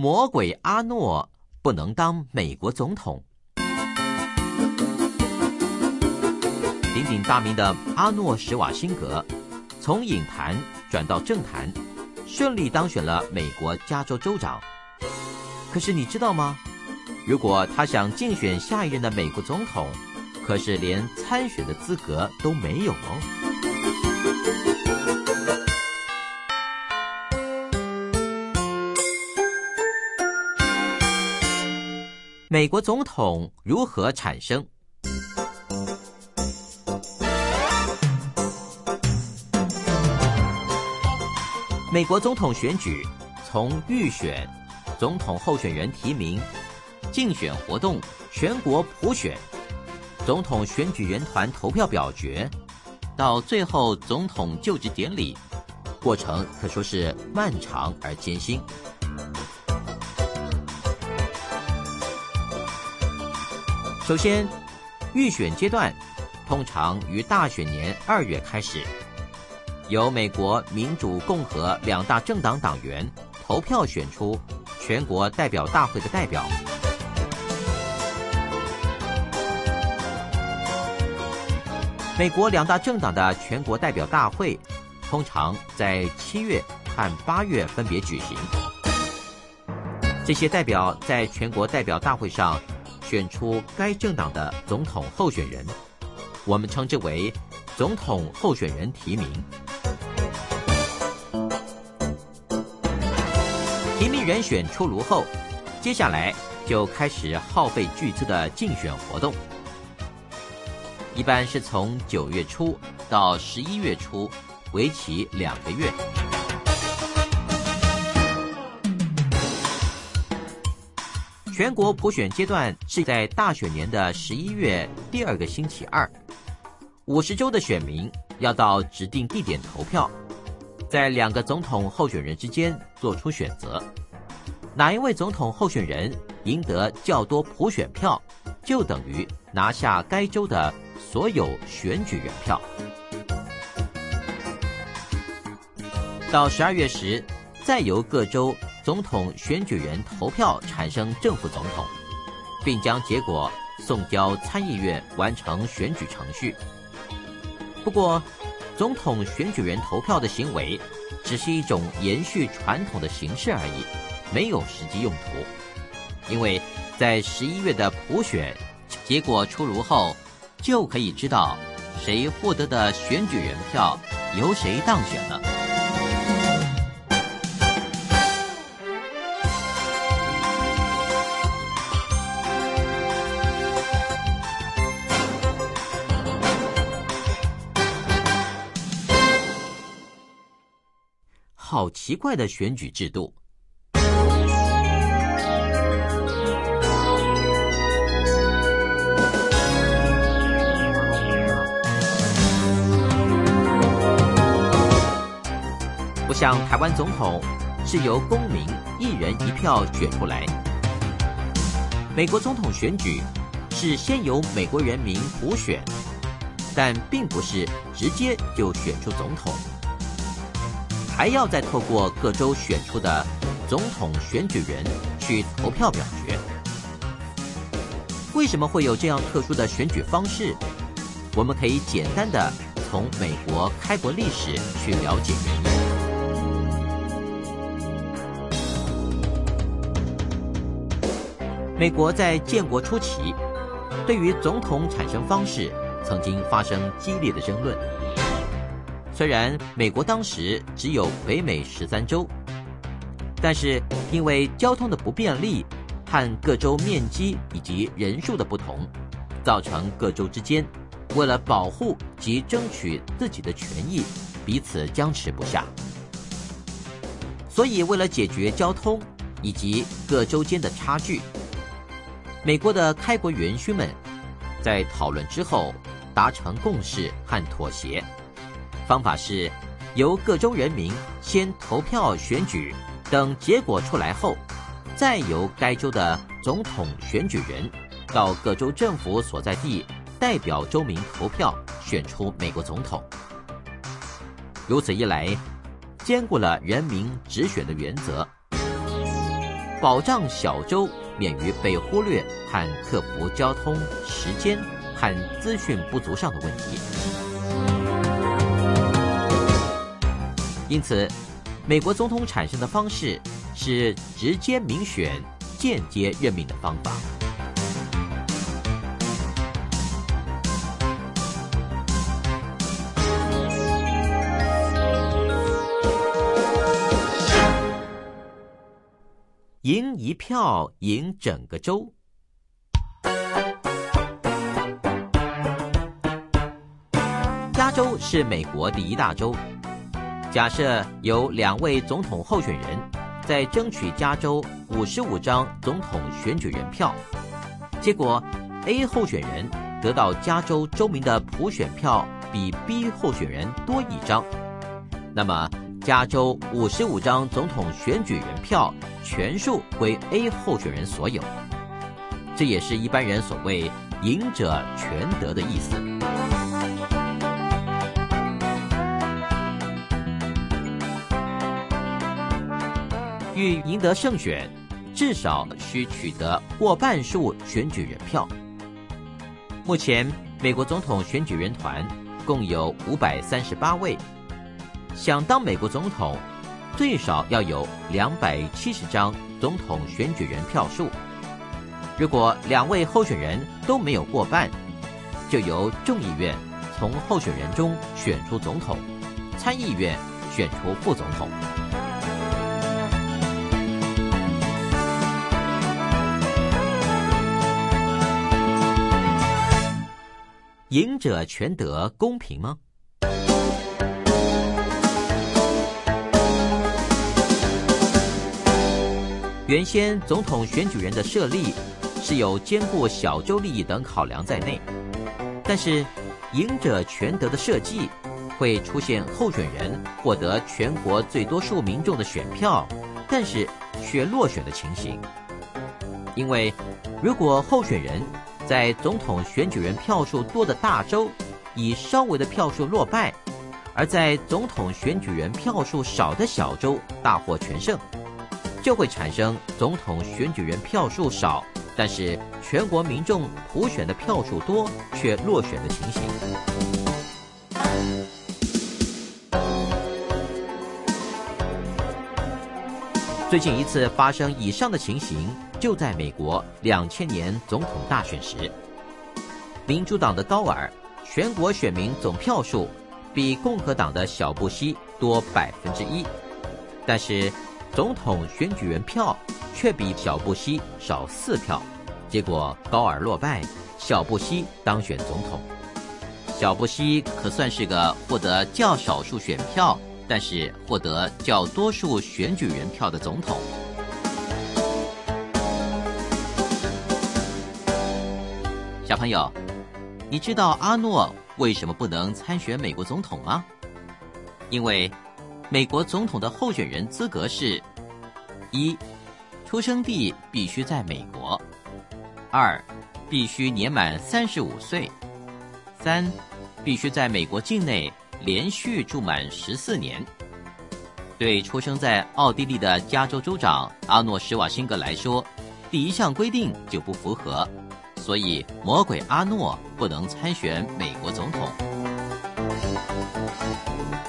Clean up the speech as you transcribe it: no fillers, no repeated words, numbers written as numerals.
魔鬼阿诺不能当美国总统。鼎鼎大名的阿诺·施瓦辛格，从影坛转到政坛，顺利当选了美国加州州长。可是你知道吗？如果他想竞选下一任的美国总统，可是连参选的资格都没有哦。美国总统如何产生？美国总统选举从预选、总统候选人提名、竞选活动、全国普选、总统选举人团投票表决，到最后总统就职典礼，过程可说是漫长而艰辛。首先，预选阶段通常于大选年2月开始，由美国民主、共和两大政党党员投票选出全国代表大会的代表。美国两大政党的全国代表大会通常在7月和8月分别举行。这些代表在全国代表大会上选出该政党的总统候选人，我们称之为总统候选人提名。提名人选出炉后，接下来就开始耗费巨资的竞选活动，一般是从9月初到11月初，为期2个月。全国普选阶段是在大选年的11月第2个星期二，50州的选民要到指定地点投票，在2个总统候选人之间做出选择，哪一位总统候选人赢得较多普选票，就等于拿下该州的所有选举人票。到12月时，再由各州总统选举人投票产生正副总统，并将结果送交参议院完成选举程序。不过，总统选举人投票的行为只是一种延续传统的形式而已，没有实际用途。因为在11月的普选结果出炉后，就可以知道谁获得的选举人票由谁当选了。好奇怪的选举制度。不像台湾总统是由公民1人1票选出来，美国总统选举是先由美国人民普选，但并不是直接就选出总统，还要再透过各州选出的总统选举人去投票表决。为什么会有这样特殊的选举方式？我们可以简单的从美国开国历史去了解原因。美国在建国初期，对于总统产生方式曾经发生激烈的争论。虽然美国当时只有北美13州，但是因为交通的不便利和各州面积以及人数的不同，造成各州之间为了保护及争取自己的权益，彼此僵持不下。所以为了解决交通以及各州间的差距，美国的开国元勋们在讨论之后达成共识和妥协，方法是由各州人民先投票选举，等结果出来后，再由该州的总统选举人到各州政府所在地代表州民投票选出美国总统。如此一来，兼顾了人民直选的原则， 保障小州免于被忽略和克服交通、时间和资讯不足上的问题。因此，美国总统产生的方式是直接民选、间接任命的方法。赢一票，赢整个州。加州是美国第一大州。假设有2位总统候选人在争取加州55张总统选举人票，结果 A 候选人得到加州州民的普选票比 B 候选人多1张，那么加州55张总统选举人票全数归 A 候选人所有，这也是一般人所谓赢者全得的意思。欲赢得胜选，至少需取得过半数选举人票。目前，美国总统选举人团共有538位，想当美国总统，最少要有270张总统选举人票数。如果2位候选人都没有过半，就由众议院从候选人中选出总统，参议院选出副总统。赢者全得公平吗？原先总统选举人的设立是有兼顾小州利益等考量在内，但是赢者全得的设计会出现候选人获得全国最多数民众的选票，但是却落选的情形。因为如果候选人在总统选举人票数多的大州以稍微的票数落败，而在总统选举人票数少的小州大获全胜，就会产生总统选举人票数少，但是全国民众普选的票数多却落选的情形。最近一次发生以上的情形，就在美国2000年总统大选时，民主党的高尔全国选民总票数比共和党的小布希多1%，但是总统选举人票却比小布希少4票，结果高尔落败，小布希当选总统。小布希可算是个获得较少数选票，但是获得较多数选举人票的总统。小朋友，你知道阿诺为什么不能参选美国总统吗？因为美国总统的候选人资格是：1. 出生地必须在美国； 2. 必须年满35岁； 3. 必须在美国境内连续住满14年。对出生在奥地利的加州州长阿诺·施瓦辛格来说，第1项规定就不符合，所以魔鬼阿诺不能参选美国总统。